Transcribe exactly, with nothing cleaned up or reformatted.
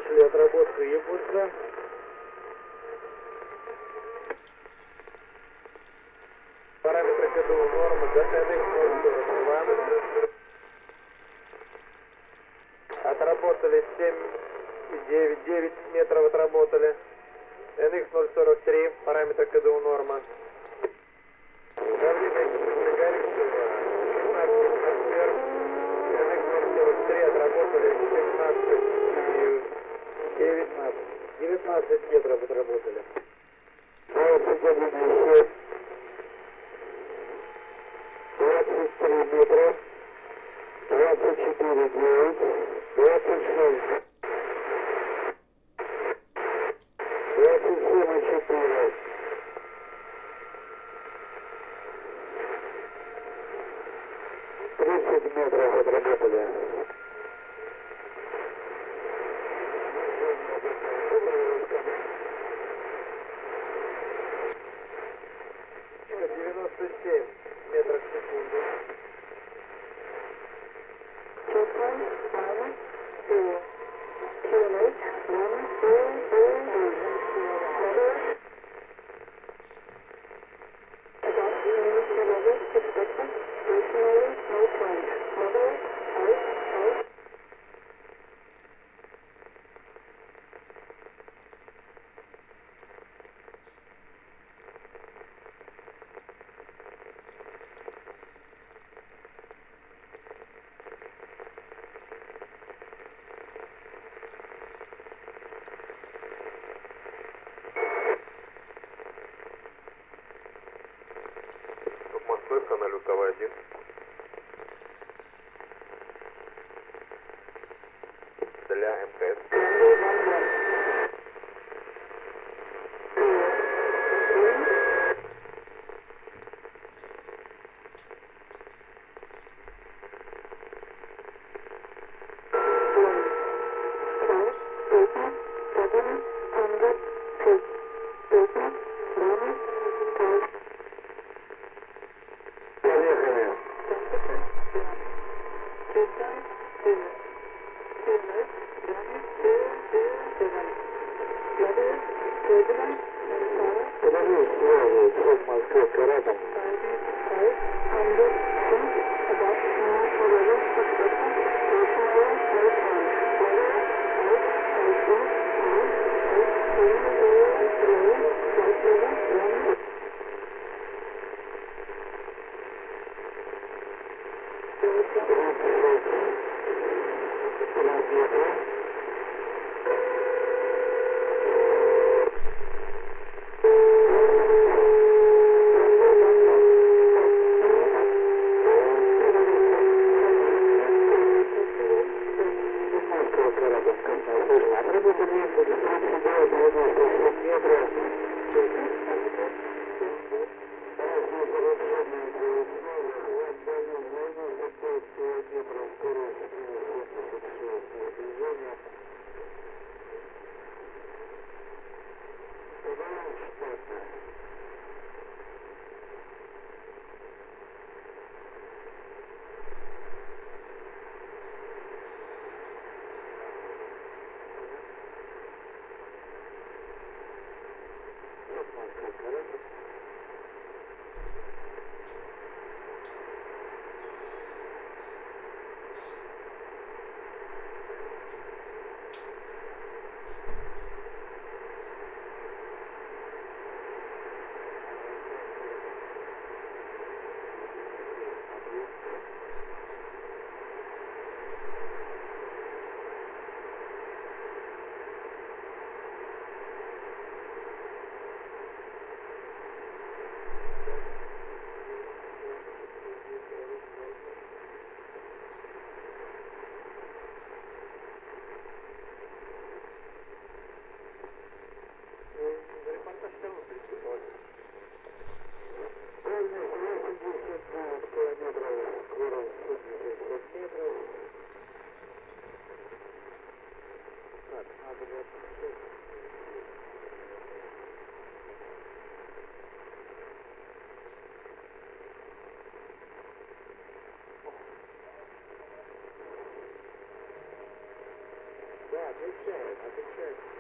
Прошли отработку импульса. Параметры КДУ нормы до эн икс ноль сорок два. Отработали семь и девять, девять метров отработали. эн икс ноль сорок три, параметр КДУ норма. Давление горючего пятнадцать атмосфер. эн икс ноль сорок три отработали семнадцать и девятнадцать. девятнадцать метров отработали. двадцать один семь. двадцать три метра. двадцать четыре девять. двадцать шесть. двадцать семь четыре. тридцать метров отработали. девяносто семь метров в секунду. Москвы, канал Лютова один. Для МКС. Отвечает, отвечает.